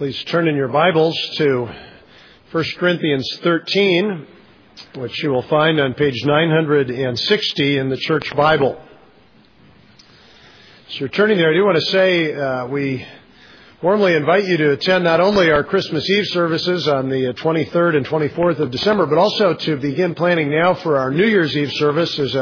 Please turn in your Bibles to 1 Corinthians 13, which you will find on page 960 in the Church Bible. So you're turning there, I do want to say we warmly invite you to attend not only our Christmas Eve services on the 23rd and 24th of December, but also to begin planning now for our New Year's Eve service. There's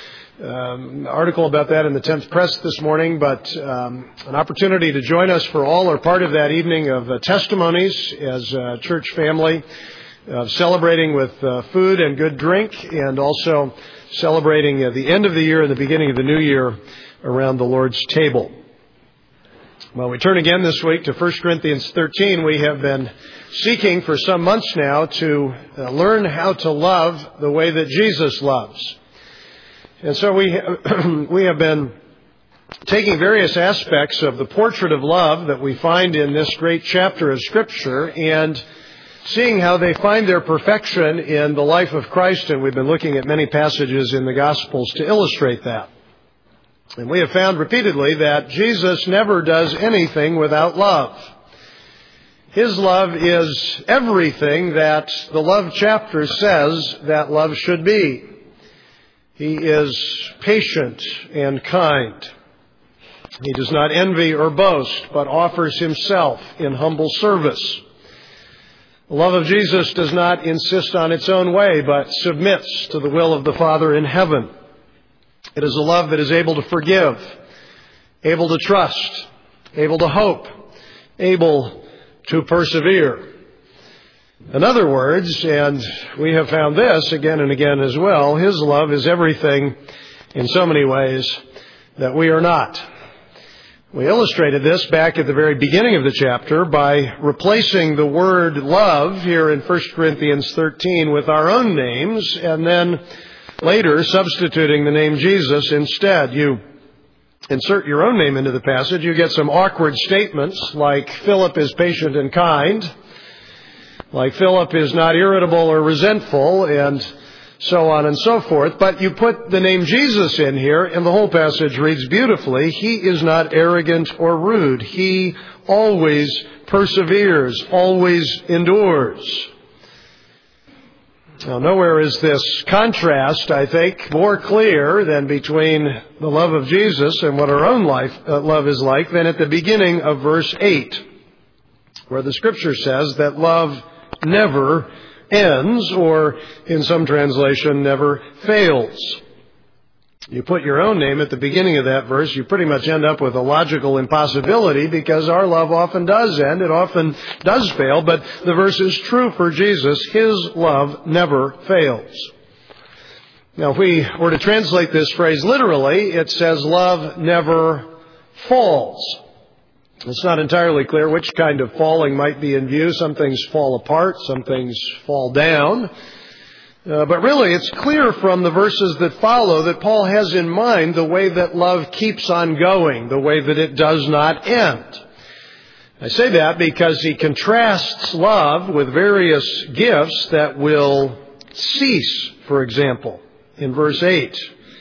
an article about that in the 10th Press this morning, but an opportunity to join us for all or part of that evening of testimonies as a church family, celebrating with food and good drink, and also celebrating the end of the year and the beginning of the new year around the Lord's table. Well, we turn again this week to 1 Corinthians 13. We have been seeking for some months now to learn how to love the way that Jesus loves. And so we have been taking various aspects of the portrait of love that we find in this great chapter of Scripture and seeing how they find their perfection in the life of Christ. And we've been looking at many passages in the Gospels to illustrate that. And we have found repeatedly that Jesus never does anything without love. His love is everything that the love chapter says that love should be. He is patient and kind. He does not envy or boast, but offers himself in humble service. The love of Jesus does not insist on its own way, but submits to the will of the Father in heaven. It is a love that is able to forgive, able to trust, able to hope, able to persevere. In other words, and we have found this again and again as well, His love is everything in so many ways that we are not. We illustrated this back at the very beginning of the chapter by replacing the word love here in 1 Corinthians 13 with our own names, and then later substituting the name Jesus instead. You insert your own name into the passage, you get some awkward statements like Philip is patient and kind, like Philip is not irritable or resentful, and so on and so forth. But you put the name Jesus in here, and the whole passage reads beautifully. He is not arrogant or rude. He always perseveres, always endures. Now, nowhere is this contrast, I think, more clear than between the love of Jesus and what our own love is like than at the beginning of verse 8, where the Scripture says that love never ends, or in some translation, never fails. You put your own name at the beginning of that verse, you pretty much end up with a logical impossibility because our love often does end, it often does fail, but the verse is true for Jesus. His love never fails. Now, if we were to translate this phrase literally, it says love never falls. It's not entirely clear which kind of falling might be in view. Some things fall apart, some things fall down. But really, it's clear from the verses that follow that Paul has in mind the way that love keeps on going, the way that it does not end. I say that because he contrasts love with various gifts that will cease, for example, in verse 8.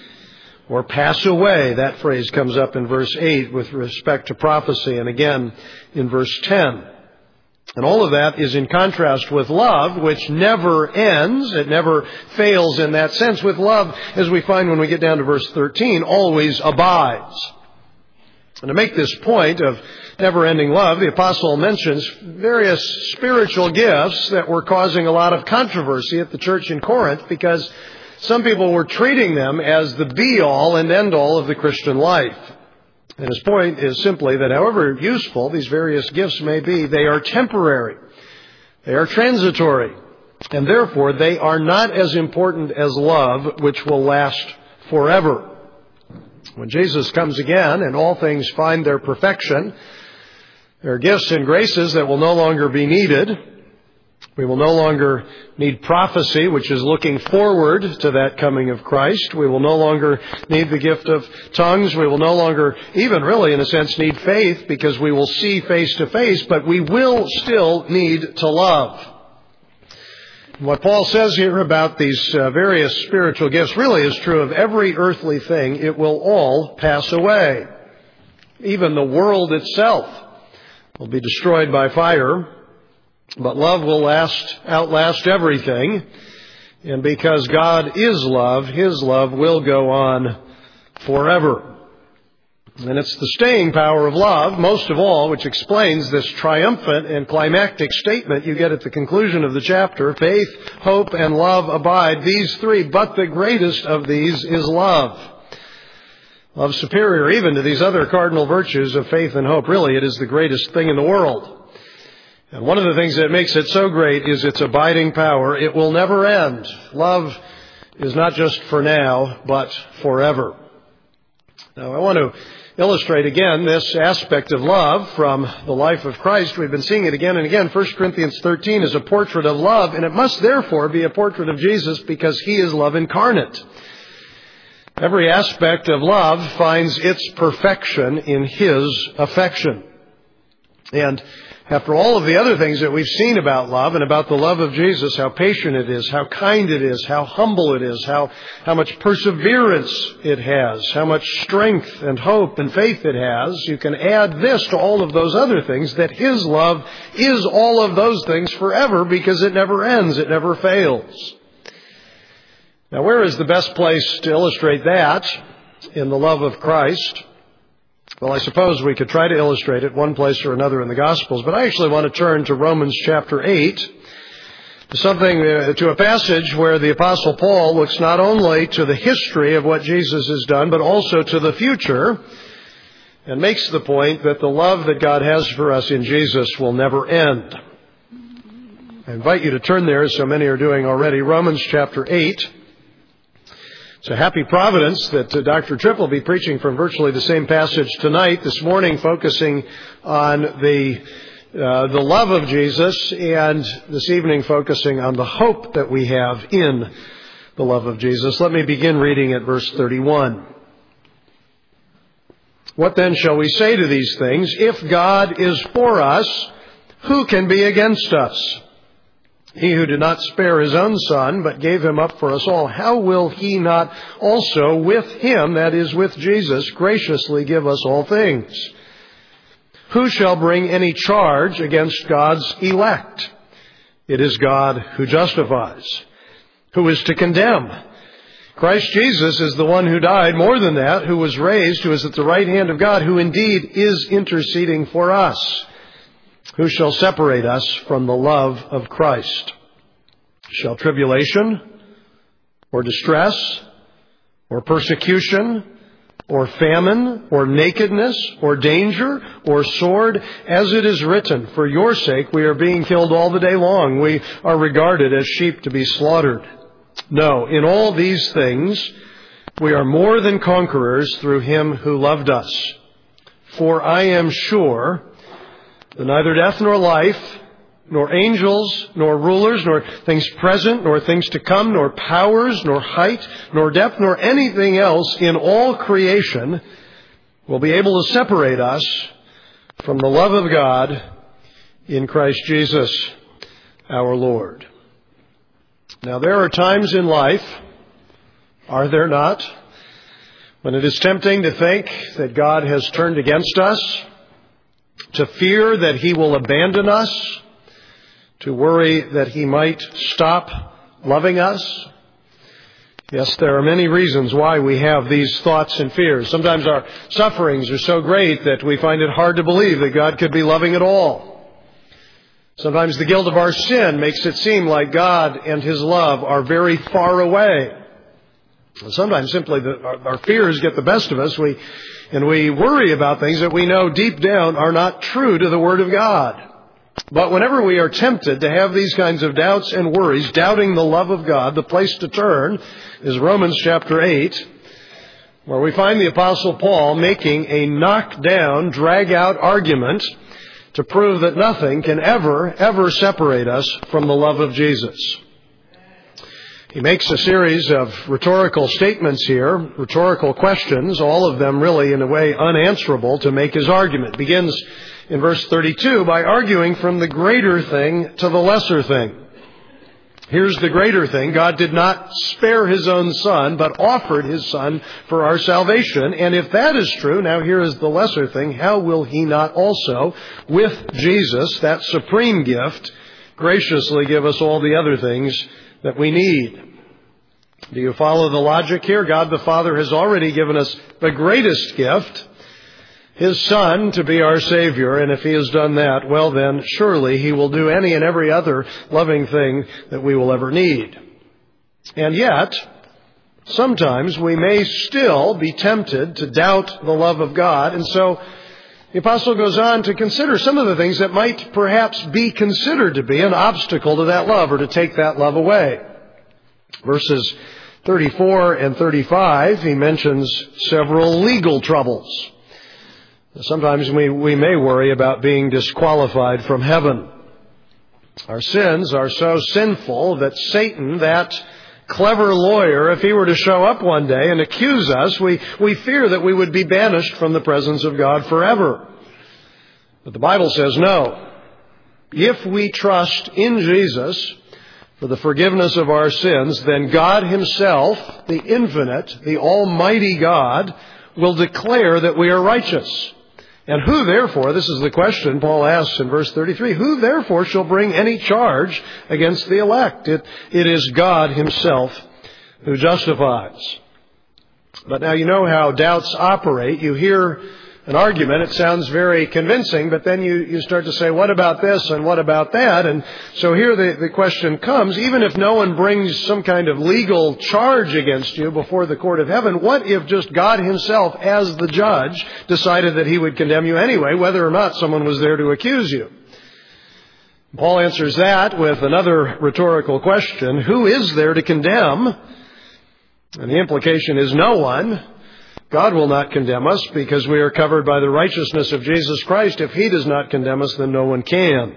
Or pass away. That phrase comes up in verse 8 with respect to prophecy, and again in verse 10. And all of that is in contrast with love, which never ends. It never fails in that sense. With love, as we find when we get down to verse 13, always abides. And to make this point of never-ending love, the apostle mentions various spiritual gifts that were causing a lot of controversy at the church in Corinth because some people were treating them as the be-all and end-all of the Christian life. And his point is simply that however useful these various gifts may be, they are temporary. They are transitory. And therefore, they are not as important as love, which will last forever. When Jesus comes again and all things find their perfection, there are gifts and graces that will no longer be needed. We will no longer need prophecy, which is looking forward to that coming of Christ. We will no longer need the gift of tongues. We will no longer even really, in a sense, need faith because we will see face to face, but we will still need to love. What Paul says here about these various spiritual gifts really is true of every earthly thing. It will all pass away. Even the world itself will be destroyed by fire, but love will outlast everything. And because God is love, His love will go on forever. And it's the staying power of love, most of all, which explains this triumphant and climactic statement you get at the conclusion of the chapter. Faith, hope, and love abide, these three, but the greatest of these is love. Love superior even to these other cardinal virtues of faith and hope. Really, it is the greatest thing in the world. And one of the things that makes it so great is its abiding power. It will never end. Love is not just for now, but forever. Now, I want to illustrate again this aspect of love from the life of Christ. We've been seeing it again and again. 1 Corinthians 13 is a portrait of love, and it must therefore be a portrait of Jesus because He is love incarnate. Every aspect of love finds its perfection in His affection. And after all of the other things that we've seen about love and about the love of Jesus, how patient it is, how kind it is, how humble it is, how much perseverance it has, how much strength and hope and faith it has, you can add this to all of those other things, that His love is all of those things forever because it never ends, it never fails. Now, where is the best place to illustrate that in the love of Christ? Well, I suppose we could try to illustrate it one place or another in the Gospels, but I actually want to turn to Romans chapter 8, to a passage where the Apostle Paul looks not only to the history of what Jesus has done, but also to the future, and makes the point that the love that God has for us in Jesus will never end. I invite you to turn there, as so many are doing already, Romans chapter 8. It's a happy providence that Dr. Tripp will be preaching from virtually the same passage tonight, this morning focusing on the love of Jesus, and this evening focusing on the hope that we have in the love of Jesus. Let me begin reading at verse 31. What then shall we say to these things? If God is for us, who can be against us? He who did not spare His own Son, but gave Him up for us all, how will He not also with Him, that is, with Jesus, graciously give us all things? Who shall bring any charge against God's elect? It is God who justifies. Who is to condemn? Christ Jesus is the one who died, more than that, who was raised, who is at the right hand of God, who indeed is interceding for us. Who shall separate us from the love of Christ? Shall tribulation, or distress, or persecution, or famine, or nakedness, or danger, or sword? As it is written, for your sake we are being killed all the day long. We are regarded as sheep to be slaughtered. No, in all these things we are more than conquerors through Him who loved us. For I am sure that neither death nor life, nor angels, nor rulers, nor things present, nor things to come, nor powers, nor height, nor depth, nor anything else in all creation will be able to separate us from the love of God in Christ Jesus our Lord. Now, there are times in life, are there not, when it is tempting to think that God has turned against us, to fear that He will abandon us, to worry that He might stop loving us. Yes, there are many reasons why we have these thoughts and fears. Sometimes our sufferings are so great that we find it hard to believe that God could be loving at all. Sometimes the guilt of our sin makes it seem like God and His love are very far away. Sometimes simply our fears get the best of us. We worry about things that we know deep down are not true to the Word of God. But whenever we are tempted to have these kinds of doubts and worries, doubting the love of God, the place to turn is Romans chapter 8, where we find the Apostle Paul making a knock-down, drag-out argument to prove that nothing can ever separate us from the love of Jesus. He makes a series of rhetorical statements here, rhetorical questions, all of them really in a way unanswerable, to make his argument. Begins in verse 32 by arguing from the greater thing to the lesser thing. Here's the greater thing. God did not spare His own Son, but offered His Son for our salvation. And if that is true, now here is the lesser thing. How will He not also, with Jesus, that supreme gift, graciously give us all the other things that we need? Do you follow the logic here? God the Father has already given us the greatest gift, His Son, to be our Savior. And if He has done that, well then, surely He will do any and every other loving thing that we will ever need. And yet, sometimes we may still be tempted to doubt the love of God. And so the apostle goes on to consider some of the things that might perhaps be considered to be an obstacle to that love or to take that love away. Verses 34 and 35, he mentions several legal troubles. Sometimes we may worry about being disqualified from heaven. Our sins are so sinful that Satan, that clever lawyer, if he were to show up one day and accuse us, we fear that we would be banished from the presence of God forever. But the Bible says no. If we trust in Jesus for the forgiveness of our sins, then God Himself, the infinite, the almighty God, will declare that we are righteous. And who therefore, this is the question Paul asks in verse 33, who therefore shall bring any charge against the elect? It is God Himself who justifies. But now you know how doubts operate. You hear an argument, it sounds very convincing, but then you start to say, what about this and what about that? And so here the question comes, even if no one brings some kind of legal charge against you before the court of heaven, what if just God Himself, as the judge, decided that He would condemn you anyway, whether or not someone was there to accuse you? Paul answers that with another rhetorical question, who is there to condemn? And the implication is no one. God will not condemn us because we are covered by the righteousness of Jesus Christ. If He does not condemn us, then no one can.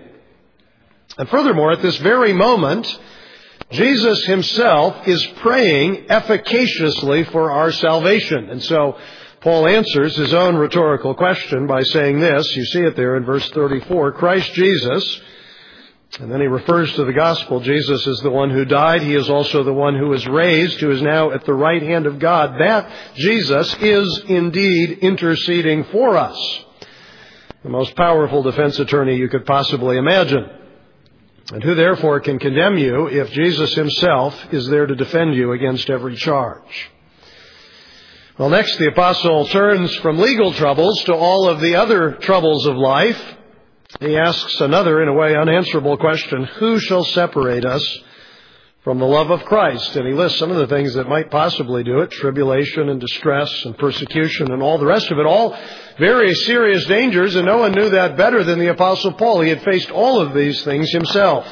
And furthermore, at this very moment, Jesus Himself is praying efficaciously for our salvation. And so Paul answers his own rhetorical question by saying this. You see it there in verse 34. Christ Jesus, and then he refers to the gospel. Jesus is the one who died. He is also the one who is raised, who is now at the right hand of God. That Jesus is indeed interceding for us. The most powerful defense attorney you could possibly imagine. And who therefore can condemn you if Jesus Himself is there to defend you against every charge? Well, next the apostle turns from legal troubles to all of the other troubles of life. He asks another, in a way, unanswerable question, who shall separate us from the love of Christ? And he lists some of the things that might possibly do it, tribulation and distress and persecution and all the rest of it, all very serious dangers, and no one knew that better than the Apostle Paul. He had faced all of these things himself.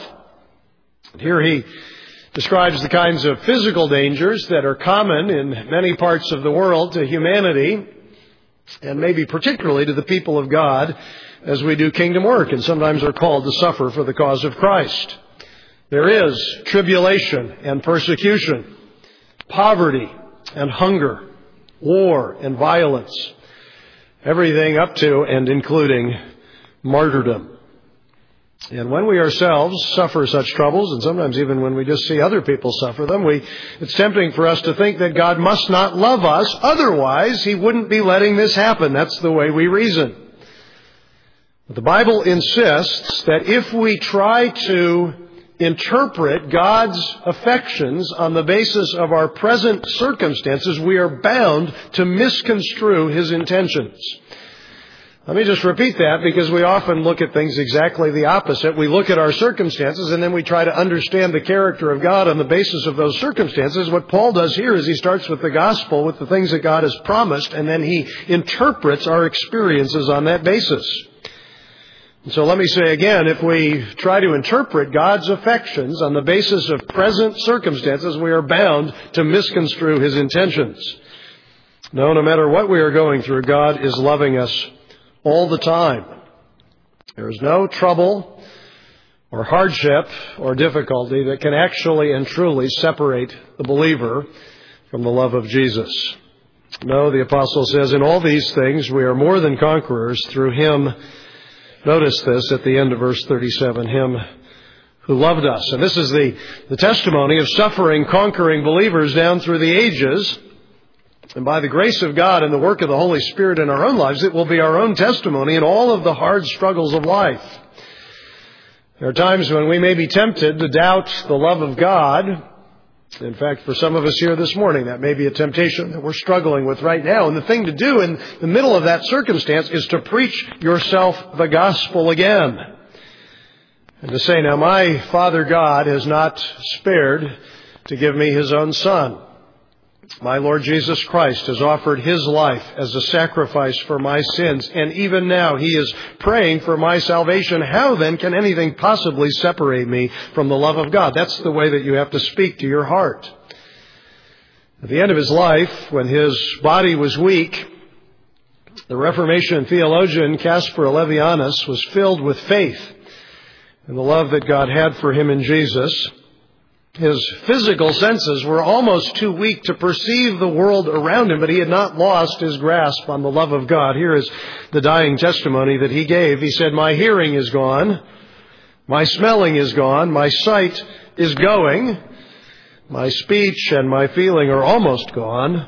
Here he describes the kinds of physical dangers that are common in many parts of the world to humanity, and maybe particularly to the people of God, as we do kingdom work and sometimes are called to suffer for the cause of Christ. There is tribulation and persecution, poverty and hunger, war and violence, everything up to and including martyrdom. And when we ourselves suffer such troubles, and sometimes even when we just see other people suffer them, it's tempting for us to think that God must not love us, otherwise He wouldn't be letting this happen. That's the way we reason. But the Bible insists that if we try to interpret God's affections on the basis of our present circumstances, we are bound to misconstrue His intentions. Let me just repeat that, because we often look at things exactly the opposite. We look at our circumstances and then we try to understand the character of God on the basis of those circumstances. What Paul does here is he starts with the gospel, with the things that God has promised, and then he interprets our experiences on that basis. So let me say again, if we try to interpret God's affections on the basis of present circumstances, we are bound to misconstrue His intentions. No matter what we are going through, God is loving us all the time. There is no trouble or hardship or difficulty that can actually and truly separate the believer from the love of Jesus. No, the apostle says, in all these things we are more than conquerors through Him. Notice this at the end of verse 37, Him who loved us. And this is the testimony of suffering, conquering believers down through the ages. And by the grace of God and the work of the Holy Spirit in our own lives, it will be our own testimony in all of the hard struggles of life. There are times when we may be tempted to doubt the love of God. In fact, for some of us here this morning, that may be a temptation that we're struggling with right now. And the thing to do in the middle of that circumstance is to preach yourself the gospel again. And to say, now my Father God has not spared to give me His own Son. My Lord Jesus Christ has offered His life as a sacrifice for my sins. And even now He is praying for my salvation. How then can anything possibly separate me from the love of God? That's the way that you have to speak to your heart. At the end of His life, when His body was weak, the Reformation theologian Caspar Olevianus was filled with faith in the love that God had for him in Jesus. His physical senses were almost too weak to perceive the world around him, but he had not lost his grasp on the love of God. Here is the dying testimony that he gave. He said, my hearing is gone, my smelling is gone, my sight is going, my speech and my feeling are almost gone,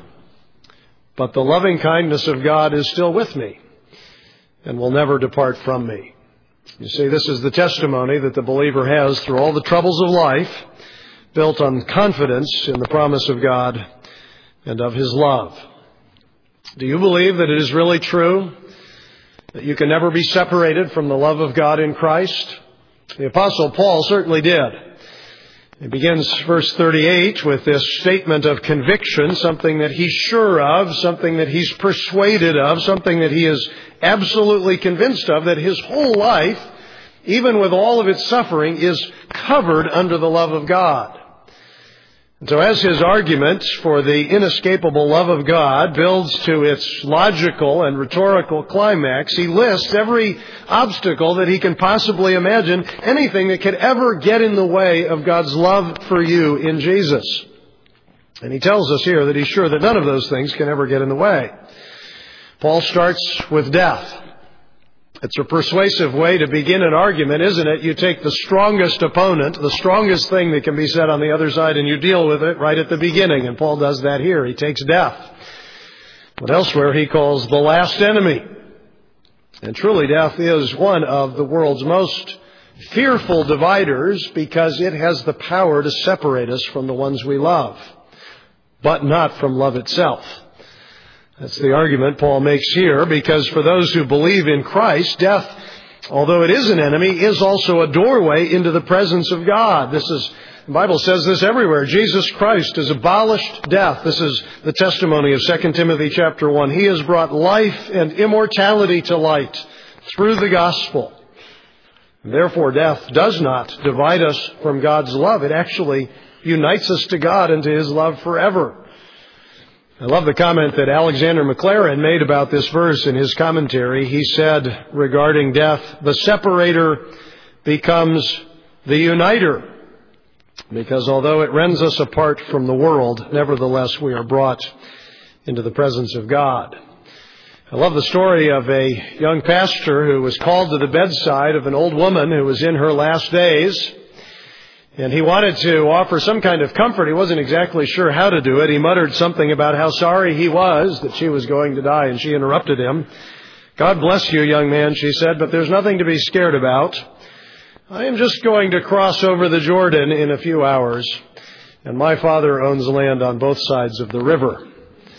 but the loving kindness of God is still with me and will never depart from me. You see, this is the testimony that the believer has through all the troubles of life, built on confidence in the promise of God and of His love. Do you believe that it is really true that you can never be separated from the love of God in Christ? The Apostle Paul certainly did. He begins verse 38 with this statement of conviction, something that he's sure of, something that he's persuaded of, something that he is absolutely convinced of, that his whole life, even with all of its suffering, is covered under the love of God. And so as his argument for the inescapable love of God builds to its logical and rhetorical climax, he lists every obstacle that he can possibly imagine, anything that could ever get in the way of God's love for you in Jesus. And he tells us here that he's sure that none of those things can ever get in the way. Paul starts with death. It's a persuasive way to begin an argument, isn't it? You take the strongest opponent, the strongest thing that can be said on the other side, and you deal with it right at the beginning. And Paul does that here. He takes death. But elsewhere he calls the last enemy. And truly death is one of the world's most fearful dividers because it has the power to separate us from the ones we love, but not from love itself. That's the argument Paul makes here, because for those who believe in Christ, death, although it is an enemy, is also a doorway into the presence of God. The Bible says this everywhere. Jesus Christ has abolished death. This is the testimony of 2 Timothy chapter 1. He has brought life and immortality to light through the gospel. And therefore, death does not divide us from God's love. It actually unites us to God and to His love forever. I love the comment that Alexander Maclaren made about this verse in his commentary. He said regarding death, the separator becomes the uniter, because although it rends us apart from the world, nevertheless we are brought into the presence of God. I love the story of a young pastor who was called to the bedside of an old woman who was in her last days. And he wanted to offer some kind of comfort. He wasn't exactly sure how to do it. He muttered something about how sorry he was that she was going to die, and she interrupted him. God bless you, young man, she said, but there's nothing to be scared about. I am just going to cross over the Jordan in a few hours, and my father owns land on both sides of the river.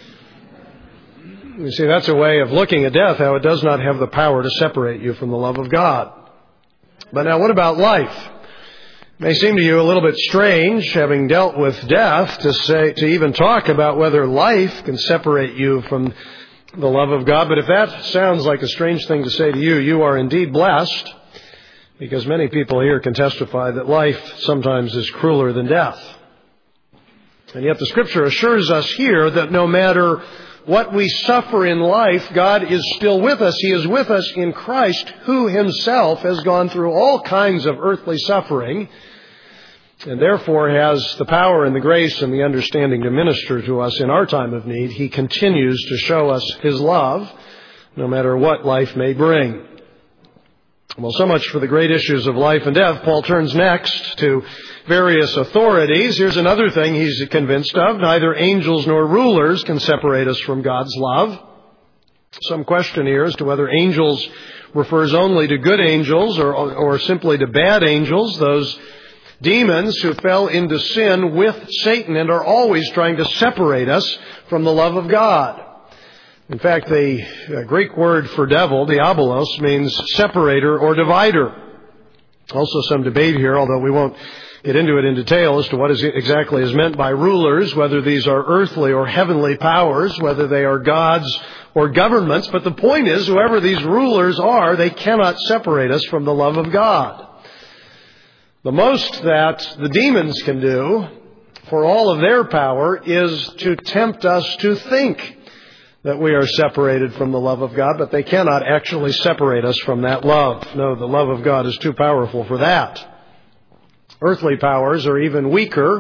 You see, that's a way of looking at death, how it does not have the power to separate you from the love of God. But now what about life? It may seem to you a little bit strange, having dealt with death, to even talk about whether life can separate you from the love of God. But if that sounds like a strange thing to say to you, you are indeed blessed, because many people here can testify that life sometimes is crueler than death. And yet the Scripture assures us here that no matter what we suffer in life, God is still with us. He is with us in Christ, who Himself has gone through all kinds of earthly suffering, and therefore has the power and the grace and the understanding to minister to us in our time of need. He continues to show us His love, no matter what life may bring. Well, so much for the great issues of life and death. Paul turns next to various authorities. Here's another thing he's convinced of. Neither angels nor rulers can separate us from God's love. Some question here as to whether angels refers only to good angels or simply to bad angels, those demons who fell into sin with Satan and are always trying to separate us from the love of God. In fact, the Greek word for devil, diabolos, means separator or divider. Also some debate here, although we won't get into it in detail as to what exactly is meant by rulers, whether these are earthly or heavenly powers, whether they are gods or governments. But the point is, whoever these rulers are, they cannot separate us from the love of God. The most that the demons can do, for all of their power, is to tempt us to think that we are separated from the love of God, but they cannot actually separate us from that love. No, the love of God is too powerful for that. Earthly powers are even weaker.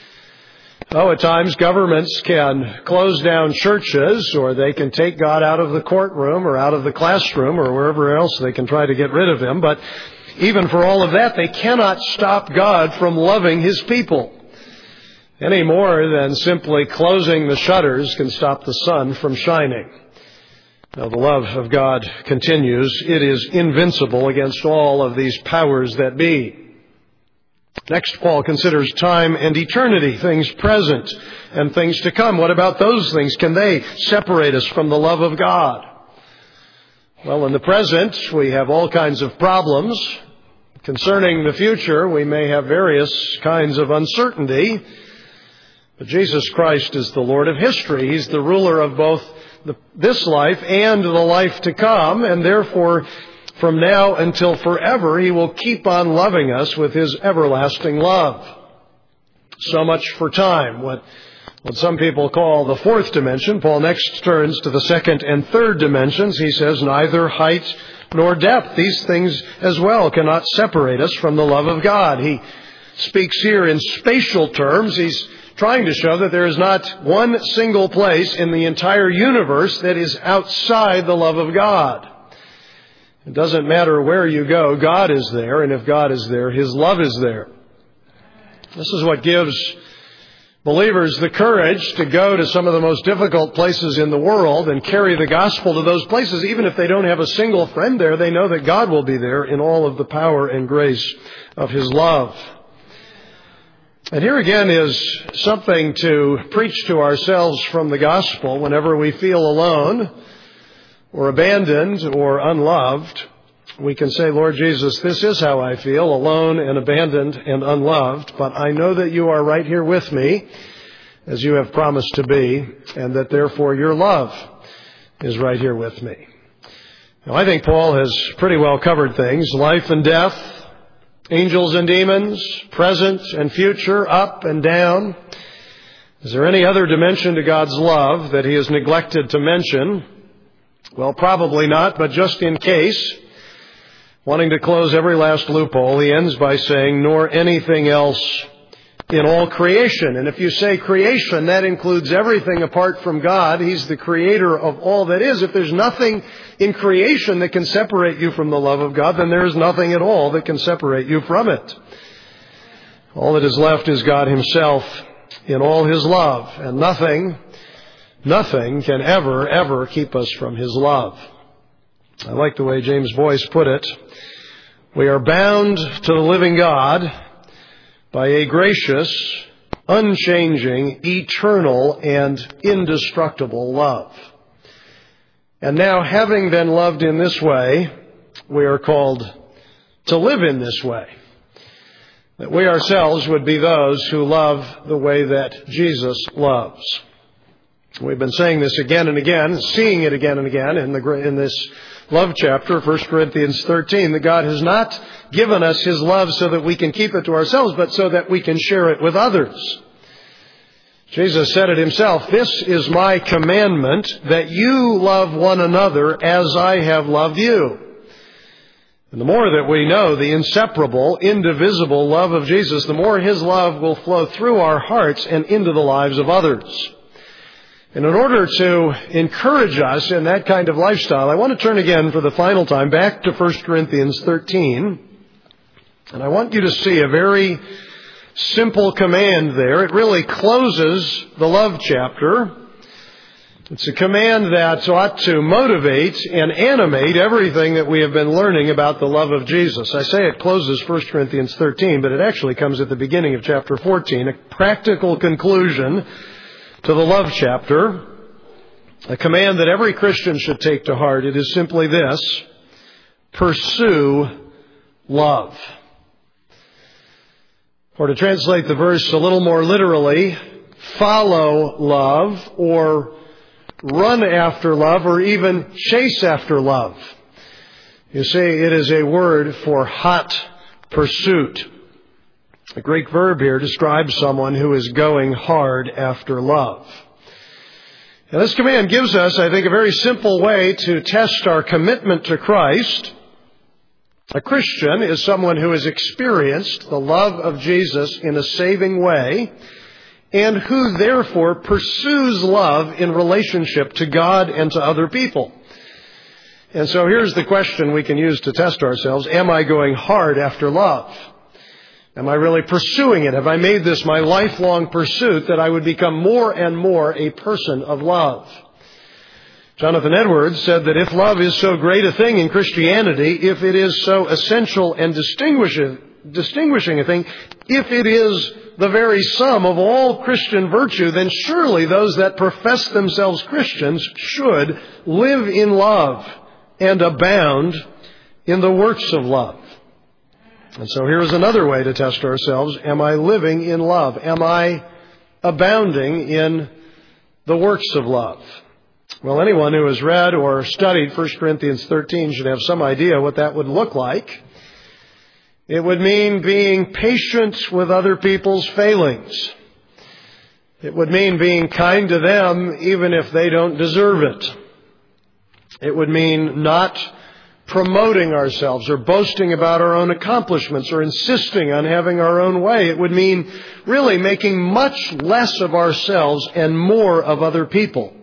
At times governments can close down churches, or they can take God out of the courtroom or out of the classroom or wherever else they can try to get rid of Him. But even for all of that, they cannot stop God from loving His people, any more than simply closing the shutters can stop the sun from shining. Now, the love of God continues. It is invincible against all of these powers that be. Next, Paul considers time and eternity, things present and things to come. What about those things? Can they separate us from the love of God? Well, in the present, we have all kinds of problems. Concerning the future, we may have various kinds of uncertainty. But Jesus Christ is the Lord of history. He's the ruler of both this life and the life to come, and therefore, from now until forever, He will keep on loving us with His everlasting love. So much for time, what some people call the fourth dimension. Paul next turns to the second and third dimensions. He says, neither height nor depth, these things as well cannot separate us from the love of God. He speaks here in spatial terms. He's trying to show that there is not one single place in the entire universe that is outside the love of God. It doesn't matter where you go, God is there, and if God is there, His love is there. This is what gives believers the courage to go to some of the most difficult places in the world and carry the gospel to those places. Even if they don't have a single friend there, they know that God will be there in all of the power and grace of His love. And here again is something to preach to ourselves from the gospel whenever we feel alone or abandoned or unloved. We can say, Lord Jesus, this is how I feel, alone and abandoned and unloved, but I know that you are right here with me as you have promised to be, and that therefore your love is right here with me. Now, I think Paul has pretty well covered things, life and death, angels and demons, present and future, up and down. Is there any other dimension to God's love that He has neglected to mention? Well, probably not, but just in case, wanting to close every last loophole, he ends by saying, nor anything else in all creation. And if you say creation, that includes everything apart from God. He's the creator of all that is. If there's nothing in creation that can separate you from the love of God, then there is nothing at all that can separate you from it. All that is left is God Himself in all His love, and nothing can ever keep us from His love. I like the way James Boyce put it. We are bound to the living God by a gracious, unchanging, eternal, and indestructible love. And now, having been loved in this way, we are called to live in this way. That we ourselves would be those who love the way that Jesus loves. We've been saying this again and again, seeing it again and again in this love chapter, 1 Corinthians 13, that God has not given us His love so that we can keep it to ourselves, but so that we can share it with others. Jesus said it Himself, this is my commandment, that you love one another as I have loved you. And the more that we know the inseparable, indivisible love of Jesus, the more His love will flow through our hearts and into the lives of others. And in order to encourage us in that kind of lifestyle, I want to turn again for the final time back to 1 Corinthians 13. And I want you to see a very simple command there. It really closes the love chapter. It's a command that ought to motivate and animate everything that we have been learning about the love of Jesus. I say it closes 1 Corinthians 13, but it actually comes at the beginning of chapter 14, a practical conclusion to the love chapter, a command that every Christian should take to heart. It is simply this: pursue love. Or to translate the verse a little more literally, follow love, or run after love, or even chase after love. You see, it is a word for hot pursuit. The Greek verb here describes someone who is going hard after love. And this command gives us, I think, a very simple way to test our commitment to Christ. A Christian is someone who has experienced the love of Jesus in a saving way, and who therefore pursues love in relationship to God and to other people. And so here's the question we can use to test ourselves. Am I going hard after love? Am I really pursuing it? Have I made this my lifelong pursuit that I would become more and more a person of love? Jonathan Edwards said that if love is so great a thing in Christianity, if it is so essential and distinguishing a thing, if it is the very sum of all Christian virtue, then surely those that profess themselves Christians should live in love and abound in the works of love. And so here's another way to test ourselves. Am I living in love? Am I abounding in the works of love? Well, anyone who has read or studied 1 Corinthians 13 should have some idea what that would look like. It would mean being patient with other people's failings. It would mean being kind to them even if they don't deserve it. It would mean not promoting ourselves or boasting about our own accomplishments or insisting on having our own way. It would mean really making much less of ourselves and more of other people.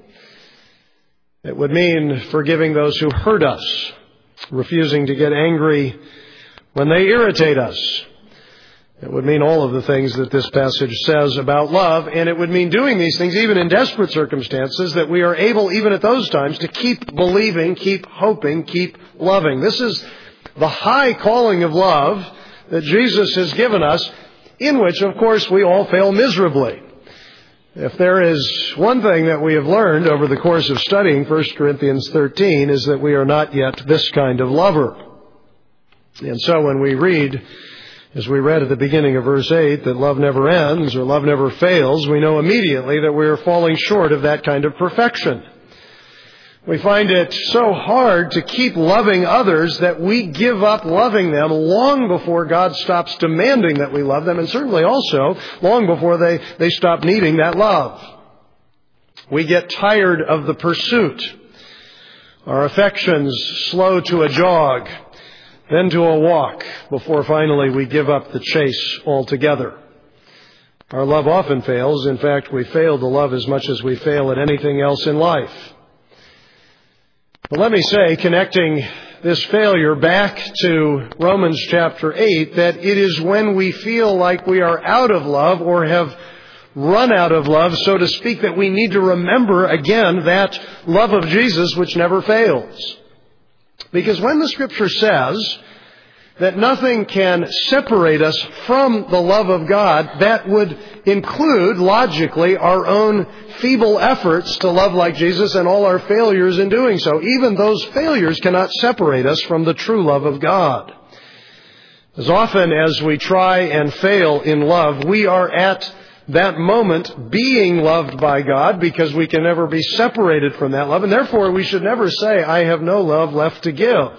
It would mean forgiving those who hurt us, refusing to get angry when they irritate us. It would mean all of the things that this passage says about love, and it would mean doing these things even in desperate circumstances, that we are able, even at those times, to keep believing, keep hoping, keep loving. This is the high calling of love that Jesus has given us, in which, of course, we all fail miserably. If there is one thing that we have learned over the course of studying 1 Corinthians 13, is that we are not yet this kind of lover. And so when we read, as we read at the beginning of verse 8, that love never ends or love never fails, we know immediately that we are falling short of that kind of perfection. We find it so hard to keep loving others that we give up loving them long before God stops demanding that we love them, and certainly also long before they stop needing that love. We get tired of the pursuit. Our affections slow to a jog, then to a walk, before finally we give up the chase altogether. Our love often fails. In fact, we fail to love as much as we fail at anything else in life. But let me say, connecting this failure back to Romans chapter 8, that it is when we feel like we are out of love or have run out of love, so to speak, that we need to remember again that love of Jesus which never fails. Because when the Scripture says that nothing can separate us from the love of God, that would include, logically, our own feeble efforts to love like Jesus and all our failures in doing so. Even those failures cannot separate us from the true love of God. As often as we try and fail in love, we are at that moment being loved by God, because we can never be separated from that love. And therefore, we should never say, I have no love left to give.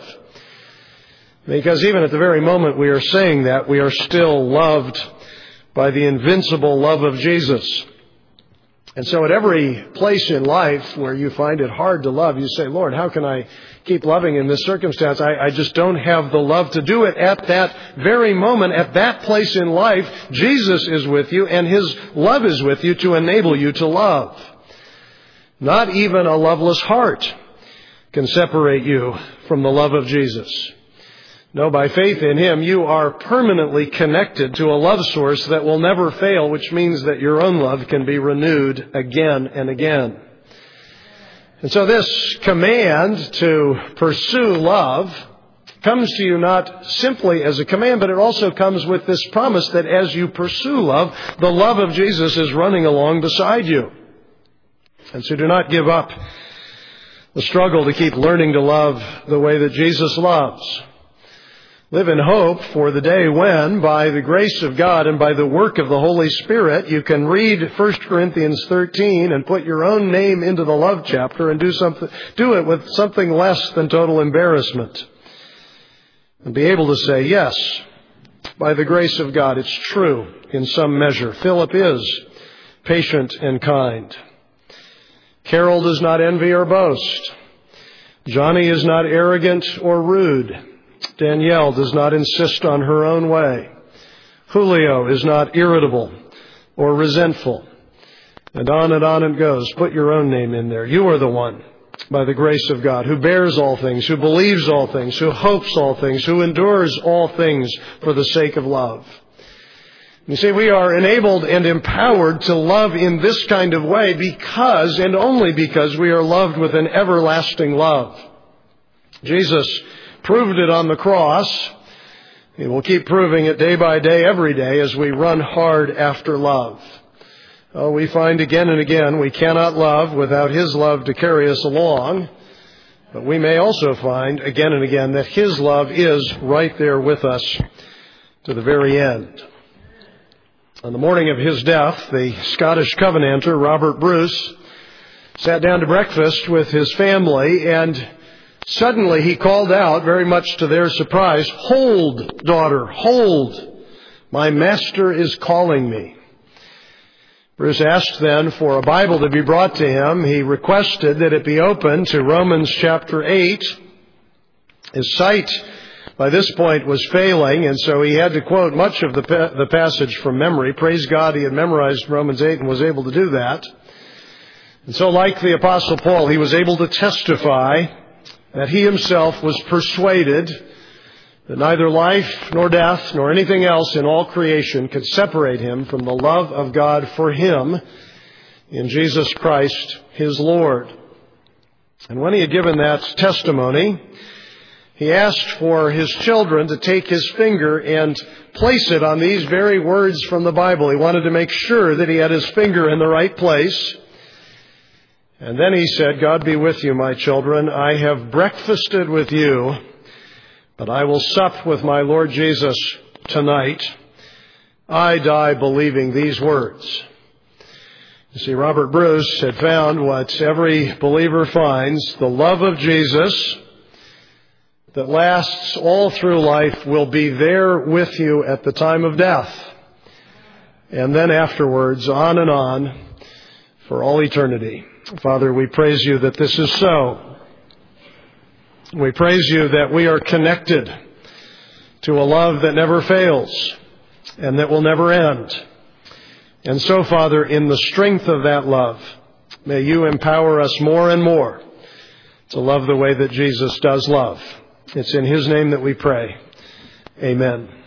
Because even at the very moment we are saying that, we are still loved by the invincible love of Jesus. And so at every place in life where you find it hard to love, you say, Lord, how can I keep loving in this circumstance? I just don't have the love to do it. At that very moment, at that place in life, Jesus is with you and His love is with you to enable you to love. Not even a loveless heart can separate you from the love of Jesus. No, by faith in Him, you are permanently connected to a love source that will never fail, which means that your own love can be renewed again and again. And so this command to pursue love comes to you not simply as a command, but it also comes with this promise that as you pursue love, the love of Jesus is running along beside you. And so do not give up the struggle to keep learning to love the way that Jesus loves. Live in hope for the day when, by the grace of God and by the work of the Holy Spirit, you can read 1 Corinthians 13 and put your own name into the love chapter and do it with something less than total embarrassment. And be able to say, yes, by the grace of God, it's true in some measure. Philip is patient and kind. Carol does not envy or boast. Johnny is not arrogant or rude. Danielle does not insist on her own way. Julio is not irritable or resentful. And on it goes. Put your own name in there. You are the one, by the grace of God, who bears all things, who believes all things, who hopes all things, who endures all things for the sake of love. You see, we are enabled and empowered to love in this kind of way because, and only because, we are loved with an everlasting love. Jesus proved it on the cross. He will keep proving it day by day, every day, as we run hard after love. Oh, we find again and again we cannot love without His love to carry us along. But we may also find again and again that His love is right there with us to the very end. On the morning of his death, the Scottish Covenanter, Robert Bruce, sat down to breakfast with his family, and suddenly he called out, very much to their surprise, "Hold, daughter, hold! My master is calling me." Bruce asked then for a Bible to be brought to him. He requested that it be opened to Romans chapter 8. His sight by this point was failing, and so he had to quote much of the passage from memory. Praise God, he had memorized Romans 8 and was able to do that. And so, like the Apostle Paul, he was able to testify that he himself was persuaded that neither life nor death nor anything else in all creation could separate him from the love of God for him in Jesus Christ, his Lord. And when he had given that testimony, he asked for his children to take his finger and place it on these very words from the Bible. He wanted to make sure that he had his finger in the right place. And then he said, "God be with you, my children. I have breakfasted with you, but I will sup with my Lord Jesus tonight. I die believing these words." You see, Robert Bruce had found what every believer finds: the love of Jesus that lasts all through life will be there with you at the time of death. And then afterwards, on and on, for all eternity. Father, we praise you that this is so. We praise you that we are connected to a love that never fails and that will never end. And so, Father, in the strength of that love, may you empower us more and more to love the way that Jesus does love. It's in His name that we pray. Amen.